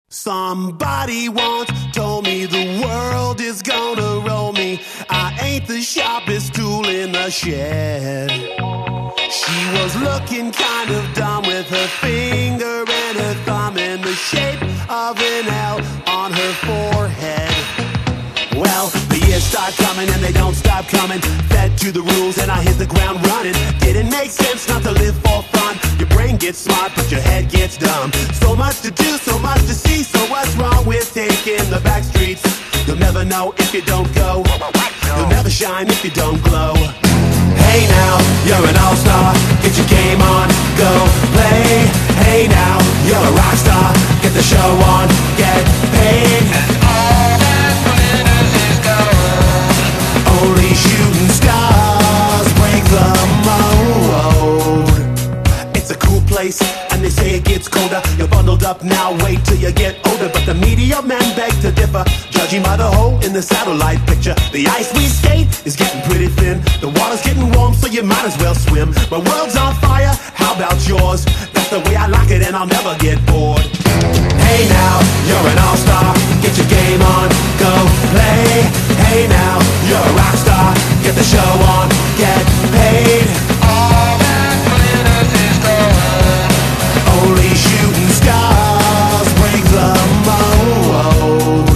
Somebody once told me the world is gonna roll me. I ain't the sharpest tool in the shed. She was looking kind of dumb with her finger and her thumb in the shape of an L on her forehead. Well, the years start coming and they don't stop coming. Fed to the rules and I hit the ground running. Didn't make sense not to live for fun. Your brain gets smart but your head gets dumb. So much to do, so much to see. So what's wrong with taking the back streets? You'll never know if you don't go. You'll never shine if you don't glow. Hey now, you're an all-star. Get your game on, go play. Hey now, you're a rock star. Get the show on, get paid. And all that glitters is gold. Only shooting stars break the mold. It's a cool place, and they say it gets colder. You're bundled up now, wait till you get older. But the media men beg to differ, judging by the hole in the satellite picture. The ice we skate is getting pretty thin. The water's getting warm, so you might as well swim. My world's on fire, how about yours? That's the way I like it, and I'll never get bored. Hey now, you're an all-star. Get your game on, go play. Hey now, you're a rock star. Get the show on, get paid. All that glitters is gold. Only shooting stars break the mold.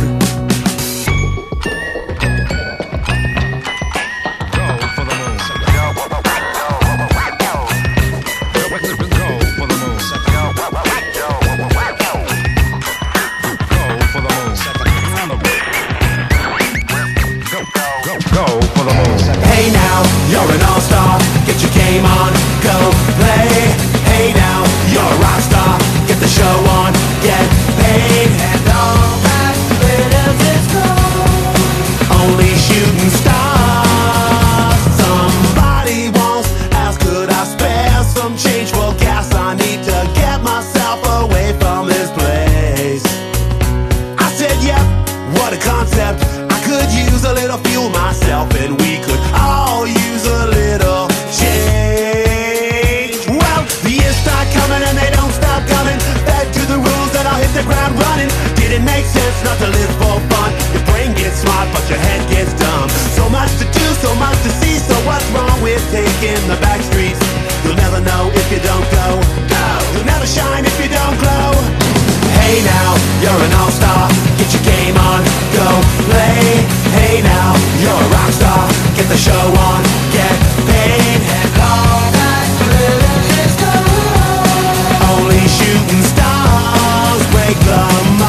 Go for the moon. Go for the moon. Go for the moon. Hey now, you're an all-star. Get your game on, go play. Hey now, you're a rock star. Get the show on, get paid. And all that glitters is gold. Only shooting stars. Somebody once asked, could I spare some change for gas? I need to get myself away from this place. I said, yep, what a concept. I could use a little fuel myself, and we could all use a little change. Well, the years start coming and they don't stop coming. Back to the rules and I'll hit the ground running. Didn't make sense not to live for fun. Your brain gets smart but your head gets dumb. So much to do, so much to see. So what's wrong with taking the back streets? You'll never know if you don't go. You'll never shine if you don't glow. Hey now, you're an all-star. Get your game on, go play. Hey now, you're a rock star. Get the show on, get paid. And all that glitters is gold. Only shooting stars break the mold.